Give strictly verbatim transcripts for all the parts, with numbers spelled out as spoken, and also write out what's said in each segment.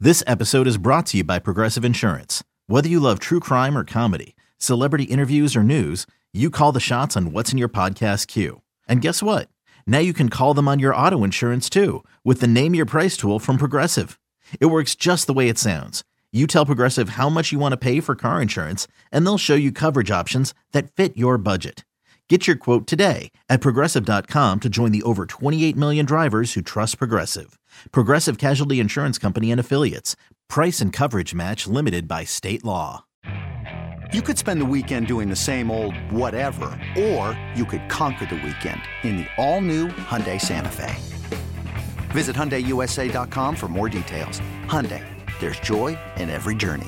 This episode is brought to you by Progressive Insurance. Whether you love true crime or comedy, celebrity interviews or news, you call the shots on what's in your podcast queue. And guess what? Now you can call them on your auto insurance too with the Name Your Price tool from Progressive. It works just the way it sounds. You tell Progressive how much you want to pay for car insurance, and they'll show you coverage options that fit your budget. Get your quote today at progressive dot com to join the over twenty-eight million drivers who trust Progressive. Progressive Casualty Insurance Company and Affiliates. Price and coverage match limited by state law. You could spend the weekend doing the same old whatever, or you could conquer the weekend in the all-new Hyundai Santa Fe. Visit Hyundai U S A dot com for more details. Hyundai, there's joy in every journey.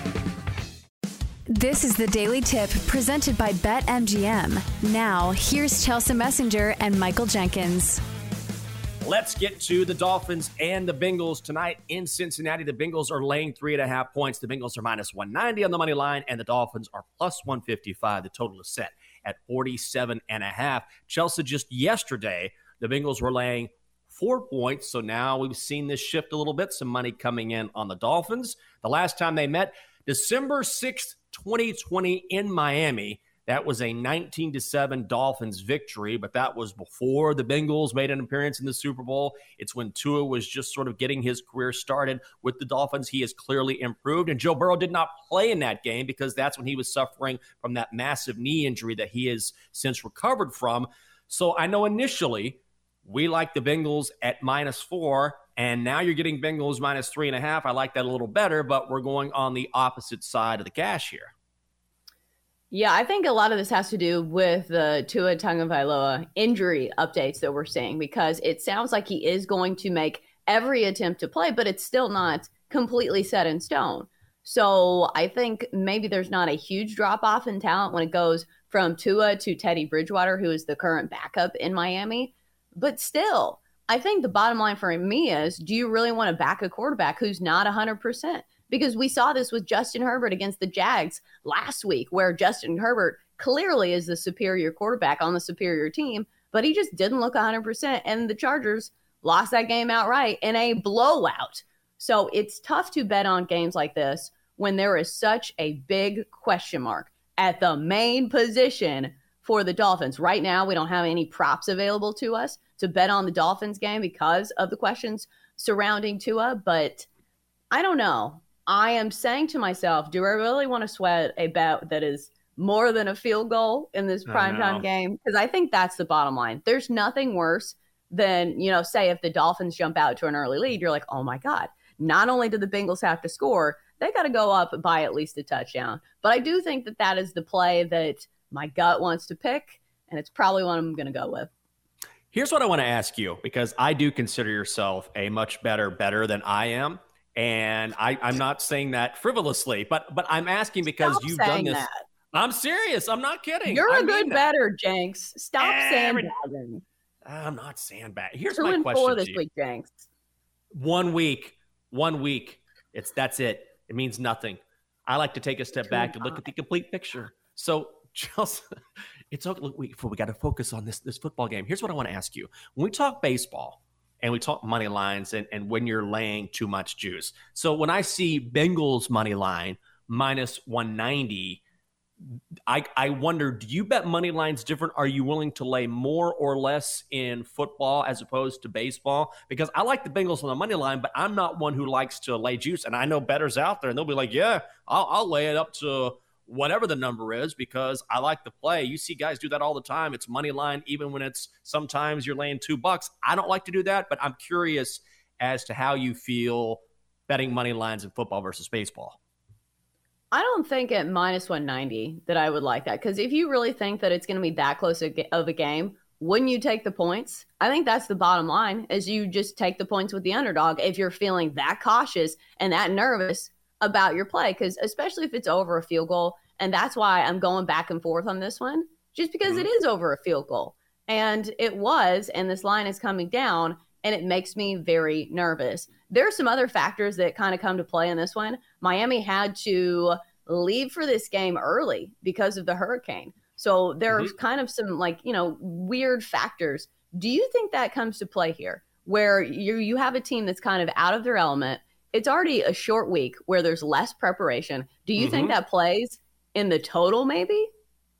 This is the Daily Tip presented by BetMGM. Now, here's Chelsea Messenger and Michael Jenkins. Let's get to the Dolphins and the Bengals tonight in Cincinnati. The Bengals are laying three and a half points. The Bengals are minus one ninety on the money line, and the Dolphins are plus one fifty-five. The total is set at forty-seven and a half. Chelsea, just yesterday, the Bengals were laying four points. So now we've seen this shift a little bit. Some money coming in on the Dolphins. The last time they met, December sixth, twenty twenty in Miami. That was a nineteen to seven Dolphins victory, but that was before the Bengals made an appearance in the Super Bowl. It's when Tua was just sort of getting his career started with the Dolphins. He has clearly improved, and Joe Burrow did not play in that game because that's when he was suffering from that massive knee injury that he has since recovered from. So I know initially we like the Bengals at minus four, and now you're getting Bengals minus three and a half. I like that a little better, but we're going on the opposite side of the cash here. Yeah, I think a lot of this has to do with the Tua Tagovailoa injury updates that we're seeing, because it sounds like he is going to make every attempt to play, but it's still not completely set in stone. So I think maybe there's not a huge drop-off in talent when it goes from Tua to Teddy Bridgewater, who is the current backup in Miami. But still, I think the bottom line for me is, do you really want to back a quarterback who's not one hundred percent? Because we saw this with Justin Herbert against the Jags last week, where Justin Herbert clearly is the superior quarterback on the superior team, but he just didn't look one hundred percent, and the Chargers lost that game outright in a blowout. So it's tough to bet on games like this when there is such a big question mark at the main position for the Dolphins. Right now, we don't have any props available to us to bet on the Dolphins game because of the questions surrounding Tua, but I don't know. I am saying to myself, do I really want to sweat a bet that is more than a field goal in this primetime game? Because I think that's the bottom line. There's nothing worse than, you know, say if the Dolphins jump out to an early lead, you're like, oh my God, not only do the Bengals have to score, they got to go up by at least a touchdown. But I do think that that is the play that my gut wants to pick, and it's probably one I'm going to go with. Here's what I want to ask you, because I do consider yourself a much better better than I am. And I, I'm not saying that frivolously, but but I'm asking because Stop you've done this. That. I'm serious. I'm not kidding. You're I a good that. better, Jenks. Stop Every, sandbagging. I'm not sandbagging. Here's Two my and question four to this you. week, Jenks. One week, one week. It's that's it. It means nothing. I like to take a step Two back and and look five. at the complete picture. So, Chelsea, it's okay. Look, we, we got to focus on this this football game. Here's what I want to ask you. When we talk baseball, and we talk money lines and, and when you're laying too much juice. So when I see Bengals money line minus one ninety, I, I wonder, do you bet money lines different? Are you willing to lay more or less in football as opposed to baseball? Because I like the Bengals on the money line, but I'm not one who likes to lay juice. And I know bettors out there, and they'll be like, yeah, I'll, I'll lay it up to whatever the number is because I like the play. You see guys do that all the time. It's money line, even when it's sometimes you're laying two bucks. I don't like to do that, but I'm curious as to how you feel betting money lines in football versus baseball. I don't think at minus one ninety that I would like that, because if you really think that it's going to be that close of a game, wouldn't you take the points? I think that's the bottom line, is you just take the points with the underdog if you're feeling that cautious and that nervous about your play, because especially if it's over a field goal, and that's why I'm going back and forth on this one, just because mm-hmm. it is over a field goal. And it was, and this line is coming down, and it makes me very nervous. There are some other factors that kind of come to play in this one. Miami had to leave for this game early because of the hurricane. So there's mm-hmm. kind of some, like, you know, weird factors. Do you think that comes to play here, where you you have a team that's kind of out of their element? it's already a short week where there's less preparation. Do you mm-hmm. think that plays in the total maybe?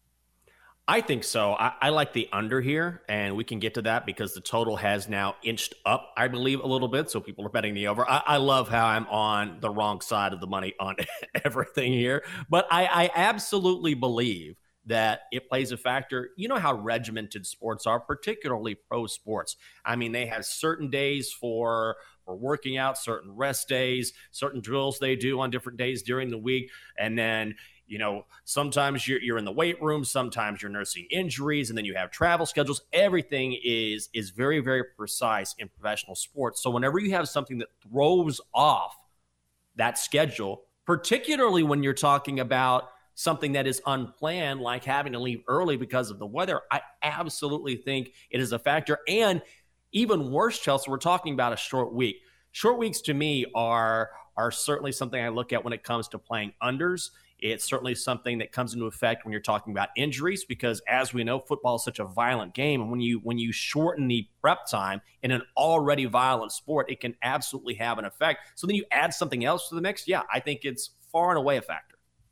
I think so. I, I like the under here, and we can get to that because the total has now inched up, I believe, a little bit. So people are betting the over. I, I love how I'm on the wrong side of the money on everything here. But I, I absolutely believe that it plays a factor. You know how regimented sports are, particularly pro sports. I mean, they have certain days for, for working out, certain rest days, certain drills they do on different days during the week. And then you know, sometimes you're, you're in the weight room, sometimes you're nursing injuries, and then you have travel schedules. Everything is is very, very precise in professional sports. So whenever you have something that throws off that schedule, particularly when you're talking about something that is unplanned, like having to leave early because of the weather, I absolutely think it is a factor. And even worse, Chelsea, we're talking about a short week. Short weeks to me are, are certainly something I look at when it comes to playing unders. It's certainly something that comes into effect when you're talking about injuries, because as we know, football is such a violent game. And when you when you shorten the prep time in an already violent sport, it can absolutely have an effect. So then you add something else to the mix. Yeah, I think it's far and away a factor.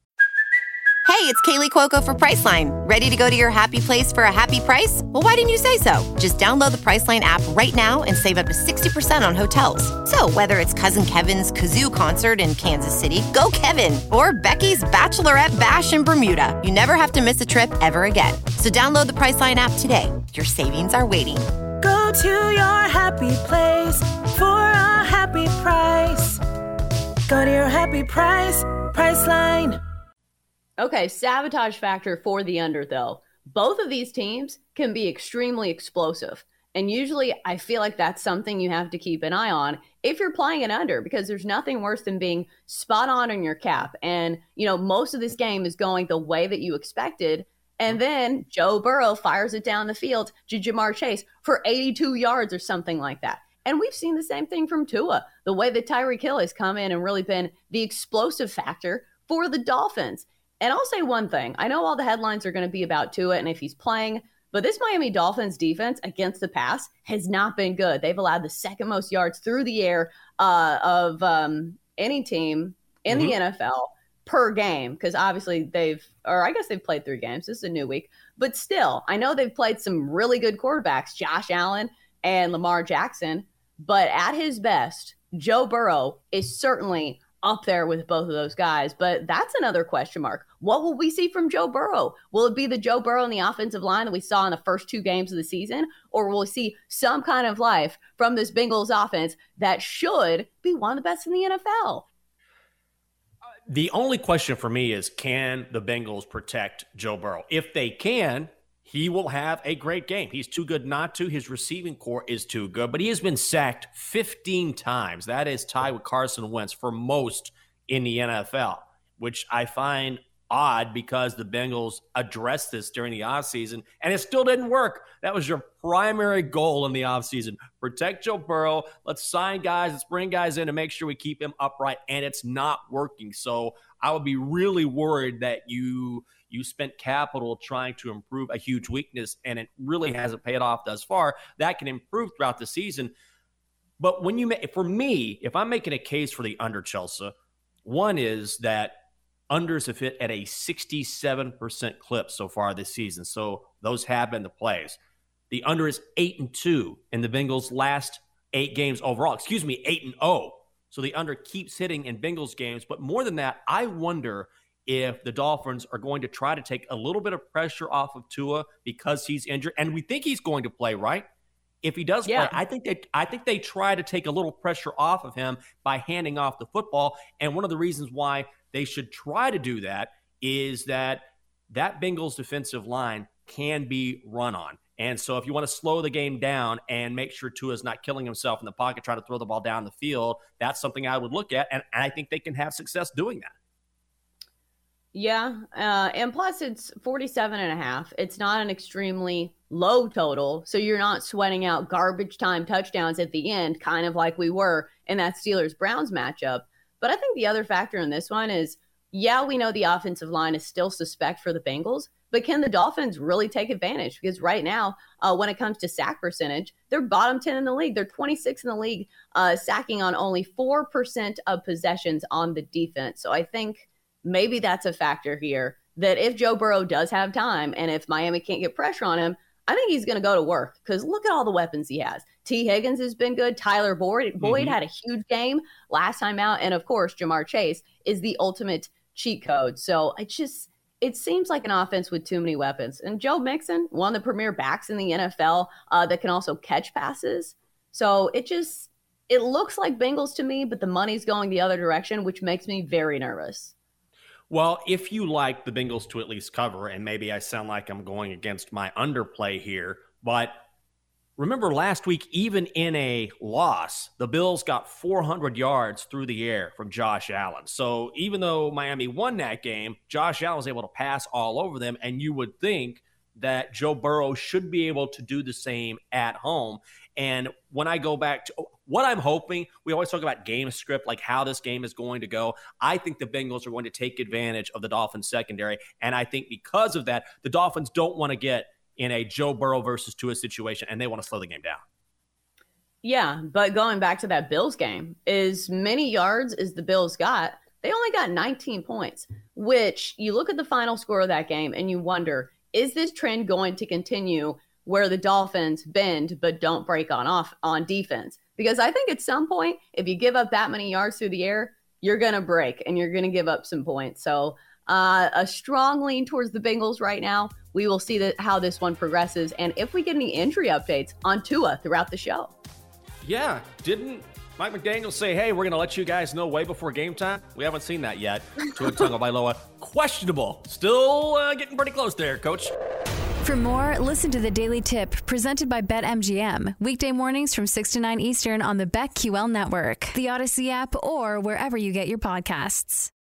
Hey, it's Kaylee Cuoco for Priceline. Ready to go to your happy place for a happy price? Well, why didn't you say so? Just download the Priceline app right now and save up to sixty percent on hotels. So whether it's Cousin Kevin's Kazoo Concert in Kansas City, go Kevin, or Becky's Bachelorette Bash in Bermuda, you never have to miss a trip ever again. So download the Priceline app today. Your savings are waiting. Go to your happy place for a happy price. Go to your happy price, Priceline. Okay, sabotage factor for the under, though. Both of these teams can be extremely explosive. And usually I feel like that's something you have to keep an eye on if you're playing an under, because there's nothing worse than being spot on in your cap. And, you know, most of this game is going the way that you expected. And then Joe Burrow fires it down the field to Jamar Chase for eighty-two yards or something like that. And we've seen the same thing from Tua, the way that Tyreek Hill has come in and really been the explosive factor for the Dolphins. And I'll say one thing. I know all the headlines are going to be about Tua and if he's playing, but this Miami Dolphins defense against the pass has not been good. They've allowed the second most yards through the air uh, of um, any team in mm-hmm. the N F L per game, because obviously they've, or I guess they've played three games. This is a new week. But still, I know they've played some really good quarterbacks, Josh Allen and Lamar Jackson, but at his best, Joe Burrow is certainly up there with both of those guys. But that's another question mark. What will we see from Joe Burrow? Will it be the Joe Burrow in the offensive line that we saw in the first two games of the season? Or will we see some kind of life from this Bengals offense that should be one of the best in the N F L? The only question for me is, can the Bengals protect Joe Burrow? If they can, he will have a great game. He's too good not to. His receiving core is too good, but he has been sacked fifteen times. That is tied with Carson Wentz for most in the N F L, which I find odd because the Bengals addressed this during the offseason, and it still didn't work. That was your primary goal in the offseason. Protect Joe Burrow. Let's sign guys. Let's bring guys in to make sure we keep him upright, and it's not working. So I would be really worried that you – You spent capital trying to improve a huge weakness, and it really hasn't paid off thus far. That can improve throughout the season. But when you make, for me, if I'm making a case for the under, Chelsea, one is that unders have hit at a sixty-seven percent clip so far this season. So those have been the plays. The under is eight and two in the Bengals' last eight games overall. Excuse me, eight and oh. So the under keeps hitting in Bengals games. But more than that, I wonder if the Dolphins are going to try to take a little bit of pressure off of Tua because he's injured. And we think he's going to play, right? If he does yeah. play, I think they I think they try to take a little pressure off of him by handing off the football. And one of the reasons why they should try to do that is that that Bengals defensive line can be run on. And so if you want to slow the game down and make sure Tua is not killing himself in the pocket trying to throw the ball down the field, that's something I would look at. And I think they can have success doing that. Yeah, uh, and plus it's forty-seven and a half. It's not an extremely low total, so you're not sweating out garbage time touchdowns at the end, kind of like we were in that Steelers-Browns matchup. But I think the other factor in this one is yeah, we know the offensive line is still suspect for the Bengals, but can the Dolphins really take advantage? Because right now, uh, when it comes to sack percentage, they're bottom ten in the league. They're twenty-sixth in the league, uh, sacking on only four percent of possessions on the defense. So I think maybe that's a factor here, that if Joe Burrow does have time and if Miami can't get pressure on him, I think he's going to go to work, because look at all the weapons he has. T. Higgins has been good. Tyler Boyd, Boyd mm-hmm. had a huge game last time out. And of course, Jamar Chase is the ultimate cheat code. So it just, it seems like an offense with too many weapons. And Joe Mixon, one of the premier backs in the N F L uh, that can also catch passes. So it just, it looks like Bengals to me, but the money's going the other direction, which makes me very nervous. Well, if you like the Bengals to at least cover, and maybe I sound like I'm going against my underplay here, but remember last week, even in a loss, the Bills got four hundred yards through the air from Josh Allen. So even though Miami won that game, Josh Allen was able to pass all over them, and you would think that Joe Burrow should be able to do the same at home. And when I go back to what I'm hoping, we always talk about game script, like how this game is going to go. I think the Bengals are going to take advantage of the Dolphins secondary. And I think because of that, the Dolphins don't want to get in a Joe Burrow versus Tua situation, and they want to slow the game down. Yeah, but going back to that Bills game, as many yards as the Bills got, they only got nineteen points, which you look at the final score of that game and you wonder, is this trend going to continue where the Dolphins bend but don't break on off on defense? Because I think at some point, if you give up that many yards through the air, you're going to break and you're going to give up some points. So uh, a strong lean towards the Bengals right now. We will see that how this one progresses, and if we get any injury updates on Tua throughout the show. Yeah, didn't Mike McDaniel say, hey, we're going to let you guys know way before game time? We haven't seen that yet. Tua Tagovailoa, questionable. Still uh, getting pretty close there, Coach. For more, listen to the Daily Tip presented by BetMGM. Weekday mornings from six to nine Eastern on the BetQL network, the Odyssey app, or wherever you get your podcasts.